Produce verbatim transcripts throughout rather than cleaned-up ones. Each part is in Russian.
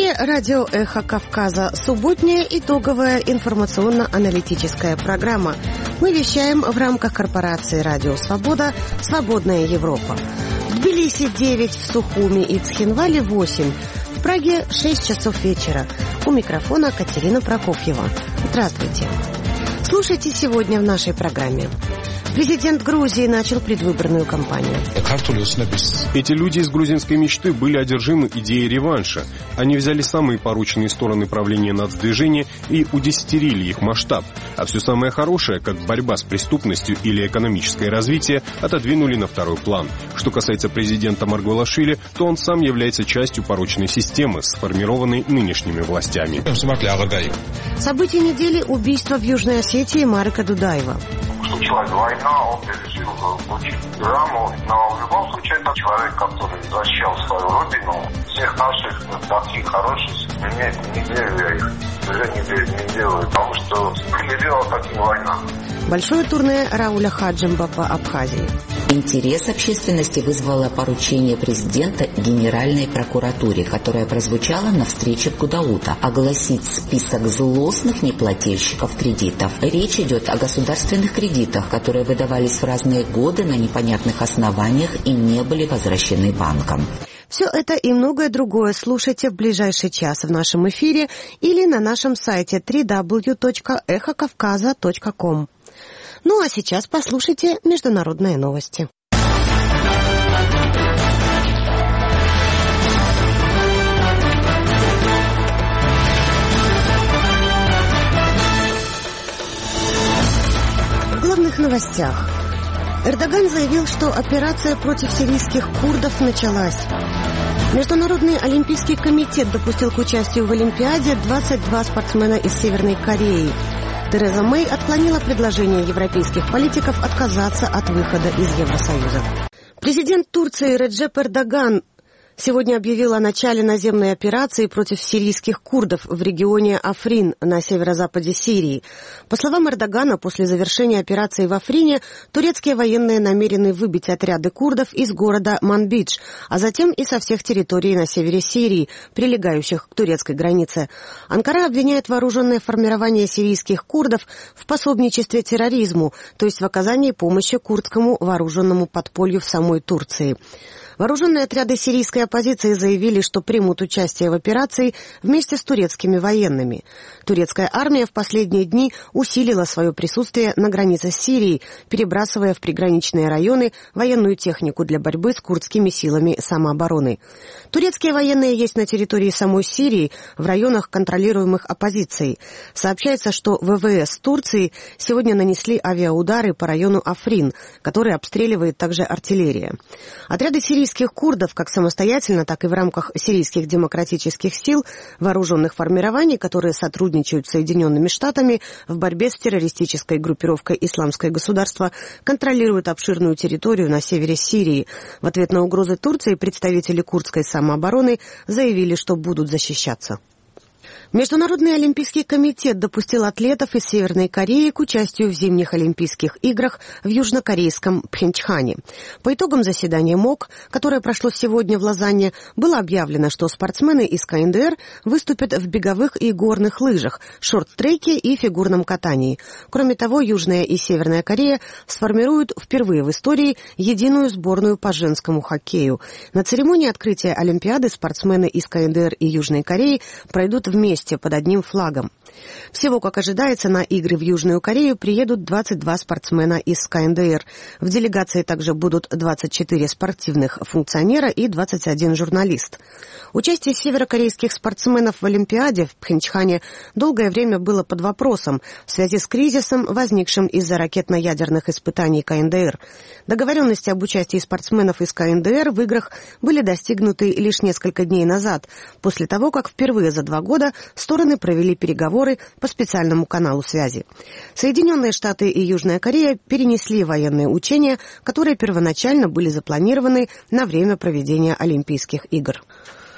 эфире радио «Эхо Кавказа». Субботняя итоговая информационно-аналитическая программа. Мы вещаем в рамках корпорации «Радио Свобода. Свободная Европа». В Тбилиси девять, в Сухуми и Цхинвале восемь, в Праге шесть часов вечера. У микрофона Катерина Прокофьева. Здравствуйте. Слушайте сегодня в нашей программе. Президент Грузии начал предвыборную кампанию. Эти люди из грузинской мечты были одержимы идеей реванша. Они взяли самые порочные стороны правления нацдвижения и удесятерили их масштаб. А все самое хорошее, как борьба с преступностью или экономическое развитие, отодвинули на второй план. Что касается президента Маргвелашвили, то он сам является частью порочной системы, сформированной нынешними властями. События недели – убийство в Южной Осетии Марека Дудаева. Случилась война, он пережил очень драму, но в любом случае это человек, который защищал свою родину. Всех наших таких хороших не, не делаю, их уже не, не делаю, потому что привела таким война. Большое турне Рауля Хаджимба по Абхазии. Интерес общественности вызвало поручение президента Генеральной прокуратуре, которое прозвучало на встрече в Гудаута, огласить список злостных неплательщиков кредитов. Речь идет о государственных кредитах, которые выдавались в разные годы на непонятных основаниях и не были возвращены банкам. Все это и многое другое слушайте в ближайший час в нашем эфире или на нашем сайте дабл ю дабл ю дабл ю точка эхо кавказа точка ком. Ну а сейчас послушайте международные новости. В главных новостях. Эрдоган заявил, что операция против сирийских курдов началась. Международный олимпийский комитет допустил к участию в Олимпиаде двадцать два спортсмена из Северной Кореи. Тереза Мэй отклонила предложение европейских политиков отказаться от выхода из Евросоюза. Президент Турции Реджеп Эрдоган сегодня объявил о начале наземной операции против сирийских курдов в регионе Африн на северо-западе Сирии. По словам Эрдогана, после завершения операции в Африне турецкие военные намерены выбить отряды курдов из города Манбидж, а затем и со всех территорий на севере Сирии, прилегающих к турецкой границе. Анкара обвиняет вооруженное формирование сирийских курдов в пособничестве терроризму, то есть в оказании помощи курдскому вооруженному подполью в самой Турции. Вооруженные отряды сирийской оппозиции заявили, что примут участие в операции вместе с турецкими военными. Турецкая армия в последние дни усилила свое присутствие на границе с Сирией, перебрасывая в приграничные районы военную технику для борьбы с курдскими силами самообороны. Турецкие военные есть на территории самой Сирии, в районах, контролируемых оппозицией. Сообщается, что ВВС Турции сегодня нанесли авиаудары по району Африн, который обстреливает также артиллерия. Отряды сирийских курдов, как самостоятельно, так и в рамках сирийских демократических сил, вооруженных формирований, которые сотрудничают с Соединенными Штатами в борьбе с террористической группировкой «Исламское государство», контролируют обширную территорию на севере Сирии. В ответ на угрозы Турции представители курдской самообороны заявили, что будут защищаться. Международный олимпийский комитет допустил атлетов из Северной Кореи к участию в зимних Олимпийских играх в южнокорейском Пхенчхане. По итогам заседания МОК, которое прошло сегодня в Лозанне, было объявлено, что спортсмены из КНДР выступят в беговых и горных лыжах, шорт-треке и фигурном катании. Кроме того, Южная и Северная Корея сформируют впервые в истории единую сборную по женскому хоккею. На церемонии открытия Олимпиады спортсмены из КНДР и Южной Кореи пройдут вместе под одним флагом. Всего, как ожидается, на игры в Южную Корею приедут двадцать два спортсмена из КНДР. В делегации также будут двадцать четыре спортивных функционера и двадцать один журналист. Участие северокорейских спортсменов в Олимпиаде в Пхенчхане долгое время было под вопросом в связи с кризисом, возникшим из-за ракетно-ядерных испытаний КНДР. Договоренности об участии спортсменов из КНДР в играх были достигнуты лишь несколько дней назад, после того, как впервые за два года стороны провели переговоры по специальному каналу связи. Соединенные Штаты и Южная Корея перенесли военные учения, которые первоначально были запланированы на время проведения Олимпийских игр.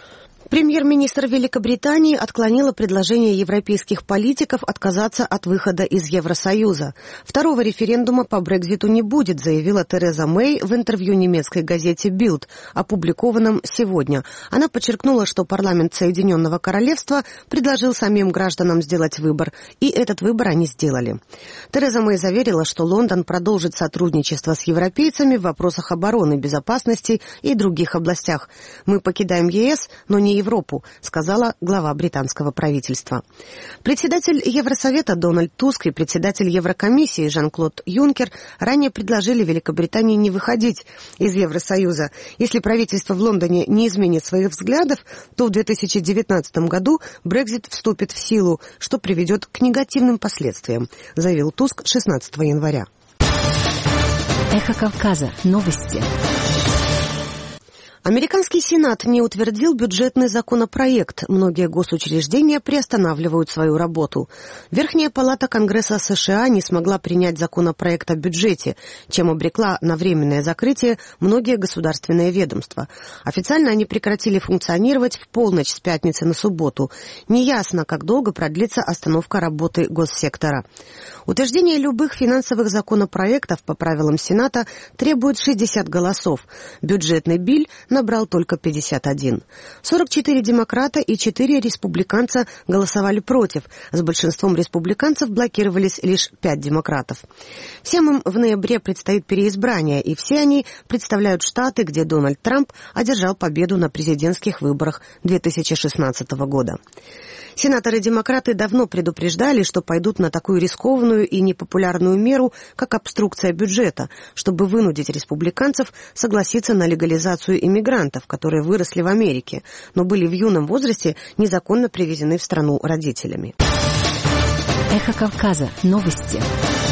Премьер-министр Великобритании отклонила предложение европейских политиков отказаться от выхода из Евросоюза. Второго референдума по Брекситу не будет, заявила Тереза Мэй в интервью немецкой газете Bild, опубликованном сегодня. Она подчеркнула, что парламент Соединенного Королевства предложил самим гражданам сделать выбор, и этот выбор они сделали. Тереза Мэй заверила, что Лондон продолжит сотрудничество с европейцами в вопросах обороны, безопасности и других областях. «Мы покидаем ЕС, но не Европу», сказала глава британского правительства. Председатель Евросовета Дональд Туск и председатель Еврокомиссии Жан-Клод Юнкер ранее предложили Великобритании не выходить из Евросоюза. Если правительство в Лондоне не изменит своих взглядов, то в две тысячи девятнадцатом году Брексит вступит в силу, что приведет к негативным последствиям, заявил Туск шестнадцатого января. Эхо Кавказа. Новости. Американский Сенат не утвердил бюджетный законопроект. Многие госучреждения приостанавливают свою работу. Верхняя палата Конгресса США не смогла принять законопроект о бюджете, чем обрекла на временное закрытие многие государственные ведомства. Официально они прекратили функционировать в полночь с пятницы на субботу. Неясно, как долго продлится остановка работы госсектора. Утверждение любых финансовых законопроектов по правилам Сената требует шестьдесят голосов. Бюджетный биль набрал только пятьдесят один. сорок четыре демократа и четыре республиканца голосовали против. С большинством республиканцев блокировались лишь пять демократов. Всем им в ноябре предстоит переизбрание, и все они представляют штаты, где Дональд Трамп одержал победу на президентских выборах две тысячи шестнадцатого года. Сенаторы-демократы давно предупреждали, что пойдут на такую рискованную и непопулярную меру, как обструкция бюджета, чтобы вынудить республиканцев согласиться на легализацию иммигрантов, которые выросли в Америке, но были в юном возрасте незаконно привезены в страну родителями. Эхо Кавказа. Новости.